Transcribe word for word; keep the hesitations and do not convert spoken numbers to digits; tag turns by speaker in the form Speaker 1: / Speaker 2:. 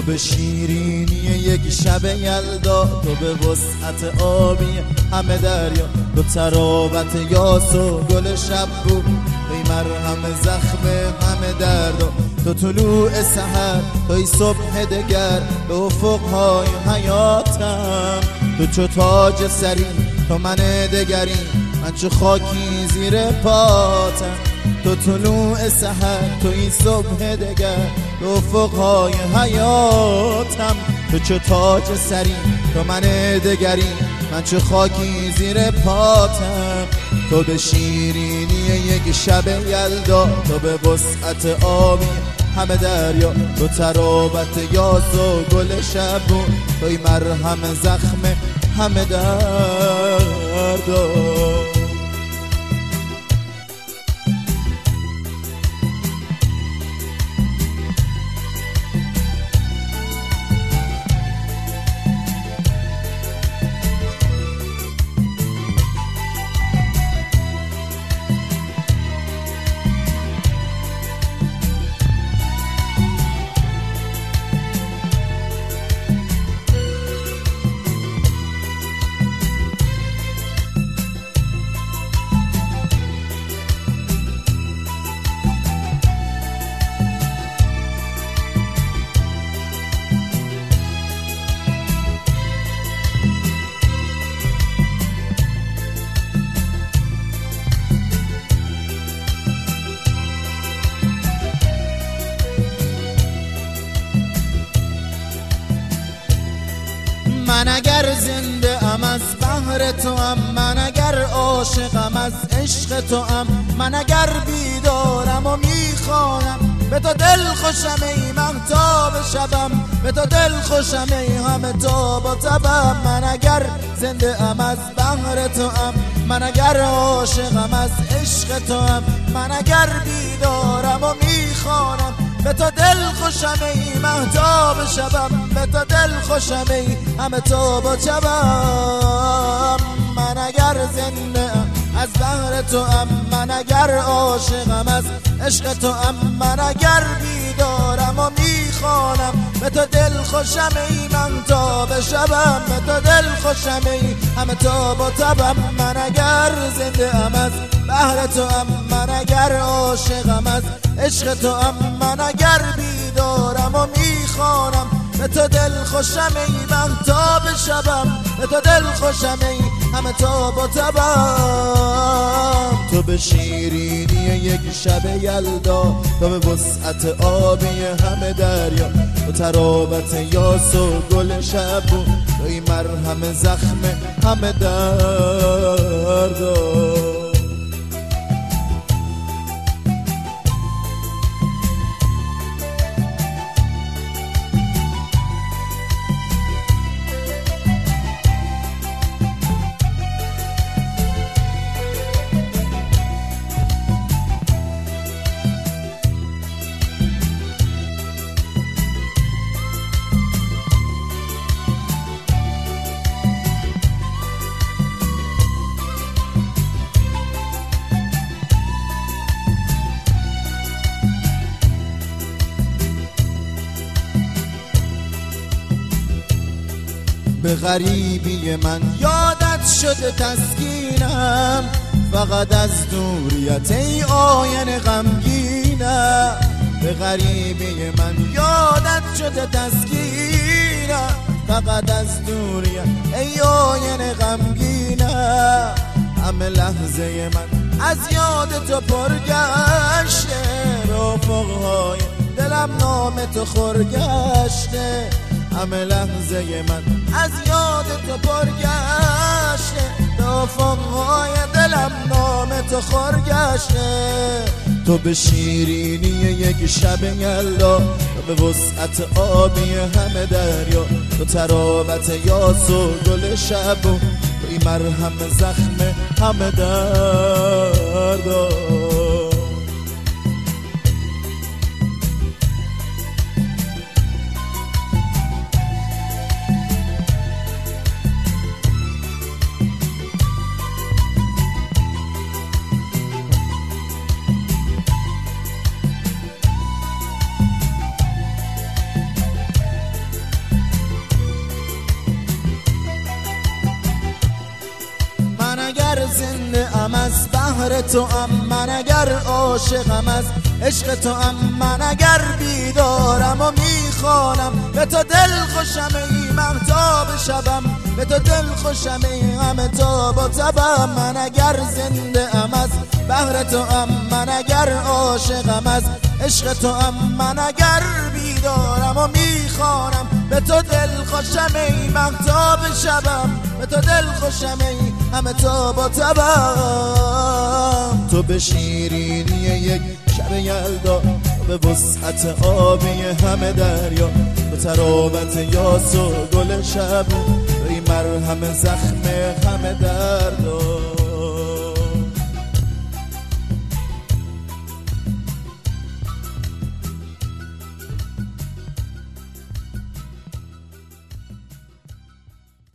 Speaker 1: به شیرینی یک شب یلدا، تو به وسعت آبی همه دریا، تو تراوت یاس و گل شب بود، ای مرهم زخم همه دردا، تو طلوع سحر، توی صبح دگر به افقهای حیاتم، تو چو تاج سری، تو من دگری، من چو خاکی زیر پاتم، تو طلوع سحر، تو این صبح دگر به افقهای حیاتم، تو چو تاج سری، تو من دگری، من چو خاکی زیر پاتم، تو به شیرینی یک شب یلدا، تو به وسعت آبی همه دریا، تو تراوت یاس و گل شبون، توی مرهم زخم همه دردا. من اگر زنده ام از بحر تو ام، من اگر عاشقم از عشق تو ام، من اگر بیدارم و میخوانم به تو دل خوشم ای مهتاب شبم، به تو دل خوشم ای همه تاب و تبم، من اگر زنده ام از بحر تو ام، من اگر عاشقم از عشق تو ام، من اگر بیدارم و میخوانم به تو دل خوشم ای مهتاب شبم، به تو دل خوشم ای همه تاب و شبم، من اگر زنده ام از بحر تو ام، من اگر عاشقم از عشق تو ام، من اگر بیدارم و میخوانم به تو دل خوشم ای مهتاب شبم، به تو دل خوشم ای همه تاب و تبم، من اگر زنده ام از بحر تو ام، من اگر عاشقم از عشق تو ام، من اگر بیدارم و میخوانم به تو دل خوشم ای مهتاب شبم، به تو دل خوشم ای همه تاب و تبم، تو به شیرینی یک شب یلدا، تو به وسعت آبی همه دریا، تو تراوت یاس و گل شبون، توی مرهم زخم همه دردا. به غریبی من یادت شده تسکینم، فقط از دوریت ای آینه غمگینم، به غریبی من یادت شده تسکینم، فقط از دوریت ای آینه غمگینم، همه لحظه من از یاد تو پرگشته، به افقهای دلم نام تو خورگشته، همه لحظه من از یاد تو پرگشته، به افقهای دلم نام تو خورگشته، تو به شیرینی یک شب یلدا، تو به وسعت آبی همه دریا، تو تراوت یاس و گل شبون، توی مرهم زخم همه دردا. زنده ام از بحر تو ام، من اگر عاشقم از عشق تو ام، من اگر بیدارم و میخوانم به تو دل خوشم ای مهتاب شبم، به تو دل خوشم ای همه تاب و تبم. من اگر زنده ام از بحر تو ام، من اگر عاشقم از عشق تو ام، من اگر بیدارم و میخوانم به تو دل خوشم ای مهتاب شبم، به تو دل خوشم ای همه تاب و تبم. تو به شیرینی یک شب یلدا، به وسعت آبی همه دریا، به تراوت یاس و گل شب، ای مرهم زخم همه دردا.